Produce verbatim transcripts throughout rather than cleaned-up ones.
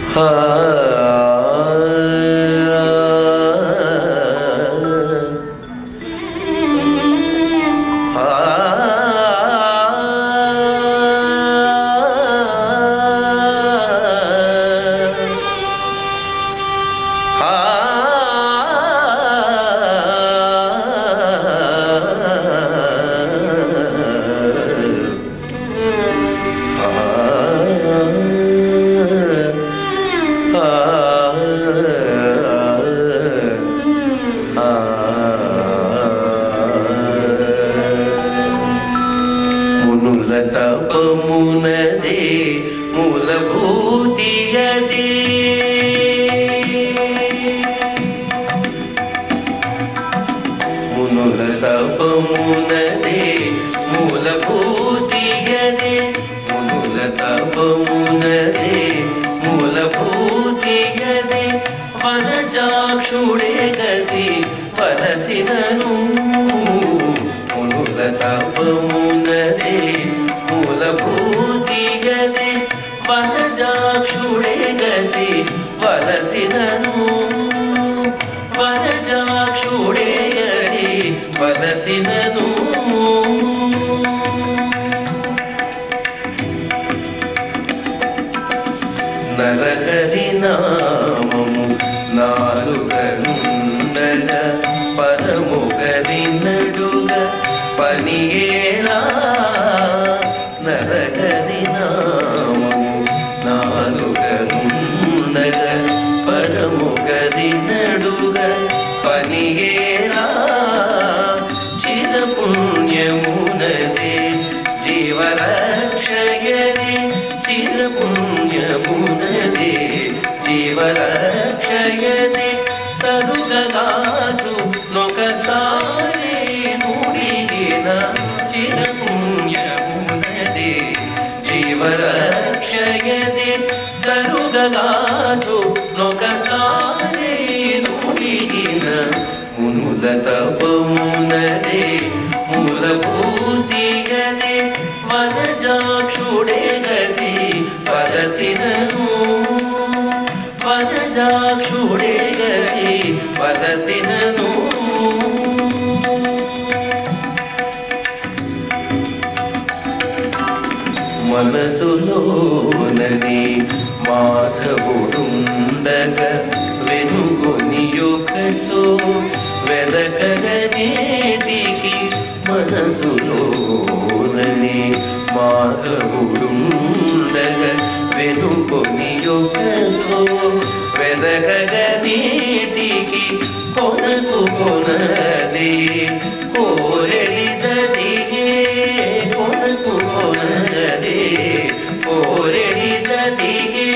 తపమునదే మూలభూతియదే మునుల తపమునదే మూలభూతియదే మునుల తపమునదే మూలభూతియదే వనజాక్షుడే గతి వలసినను మునుల తపమునదే మూలభూతియదే వనజాక్షుడే గతి వలసినను వనజాక్షుడే గతి వలసినను నరహరి నామము నాలుగనుండగా పరముగరినడుగా పనియేలా నరహరి నామము నాలుగనుండగా పరముగరినడుగా పనియేలా చిరపుణ్యమునదే జీవరక్షయదే చిరపుణ్యమునదే జీవరక్షయదే సరుగగాజు నొకసారి నుడిగిన చిరపుణ్యమునదే జీవరక్షయదే సరుగగాజు నొకసారి నుడిగిన మునుల తపమునదే మూలభూతియదే వనజాక్షుడే గతి వలసినను వనజాక్షుడే గతి వలసినను మనసులోనని మాధవుడుండగా వెనుకొని యొక్కచో వెదకగనేటికి మనసులోనని మాధవుడుండగా వెనుకొని యొక్కచో వెదకగనేటికి కొనకు కొనదే కోరెడిదదిగే కొనకు కొనదే కోరెడిదదిగే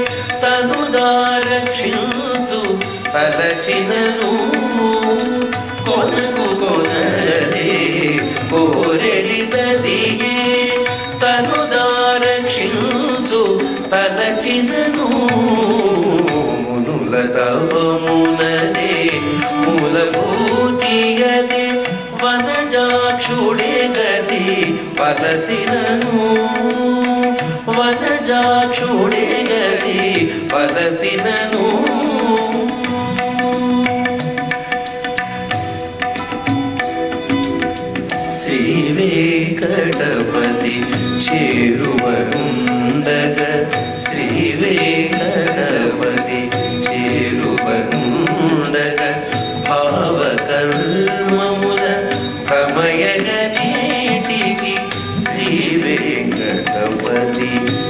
తనుదారక్షించు తలచినను కొనకు కొనదే కోరెడిదదిగే తనుదారక్షించు తలచినను మునుల తపమునదే మూలభూతియదే వనజాక్షుడే గతి వలసినను వనజాక్షుడే గతి వలసినను శ్రీ వెంకటపతి చేరువనుండగా శ్రీ వెంకటపతి చేరువనుండగా భావకర్మముల ప్రమయగనేటికి శ్రీ వెంకటపతి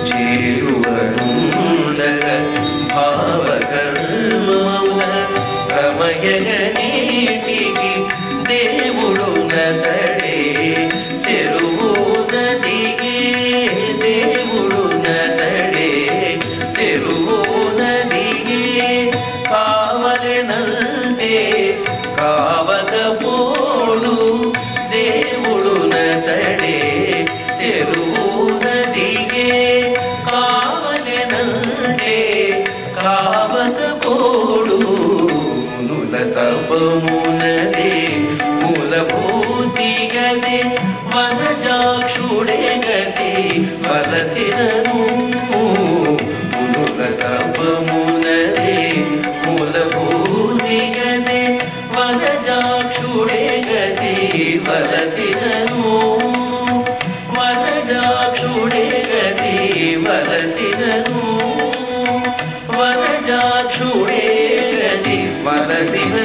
చేరువనుండగా భావకర్మముల ప్రమయగనేటికి దేవుడు నతడే తెరువు నదిగే దేవుడు నతడే తెరువు విశాలాక్షుడే గతి వలసిన